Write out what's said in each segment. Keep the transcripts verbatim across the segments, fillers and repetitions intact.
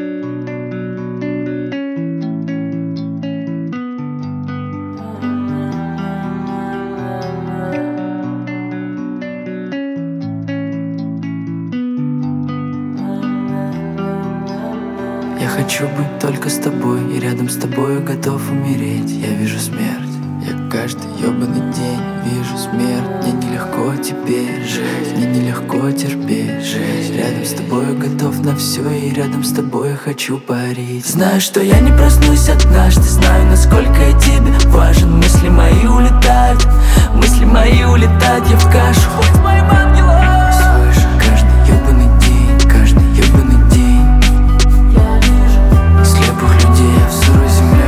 Я хочу быть только с тобой, и рядом с тобою готов умереть. Я вижу смерть, я каждый ёбаный день вижу смерть. Мне нелегко теперь жить, мне нелегко терпеть жизнь. Рядом с тобою готов на все, и рядом с тобой я хочу парить. Знаю, что я не проснусь однажды, знаю, насколько я тебе важен. Мысли мои улетают, мысли мои улетают, я в кашу. Будь моим ангелом. Слышу каждый ёбаный день, каждый ёбаный день. Слепых людей я в сырой земле.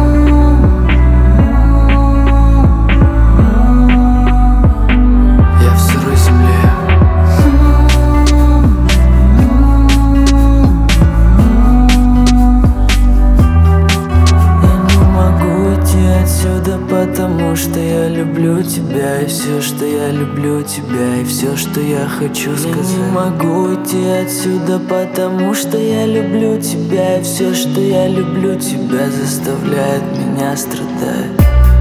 Я в сырой земле. Я не могу уйти отсюда, потому что я люблю тебя. И все, что я люблю тебя, и все, что я хочу сказать. Я не могу уйти отсюда, потому что я люблю тебя. И все, что я люблю тебя, заставляет меня страдать.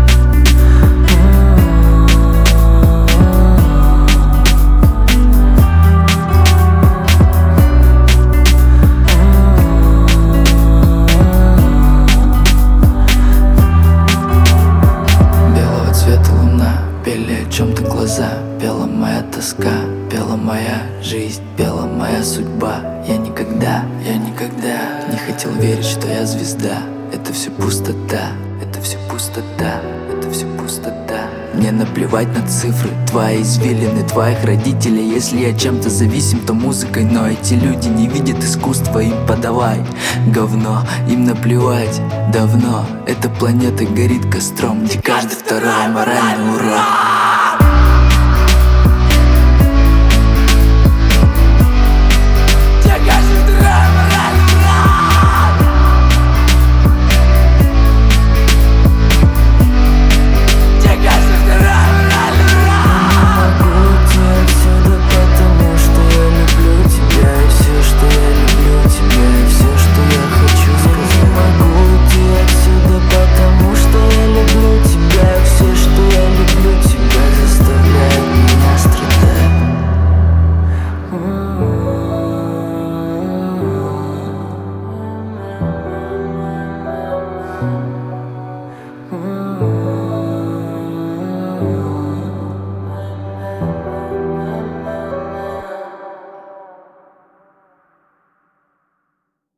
Белого цвета луна, пели о чем-то глаза. Пела моя тоска, пела моя жизнь, пела моя судьба. Я никогда, я никогда не хотел верить, что я звезда. Это все пустота, это все пустота, это все пустота. Мне наплевать на цифры, твои извилины, твоих родителей. Если я чем-то зависим, то музыкой. Но эти люди не видят искусства, им подавай говно. Им наплевать давно, эта планета горит костром, где каждый второй моральный урод.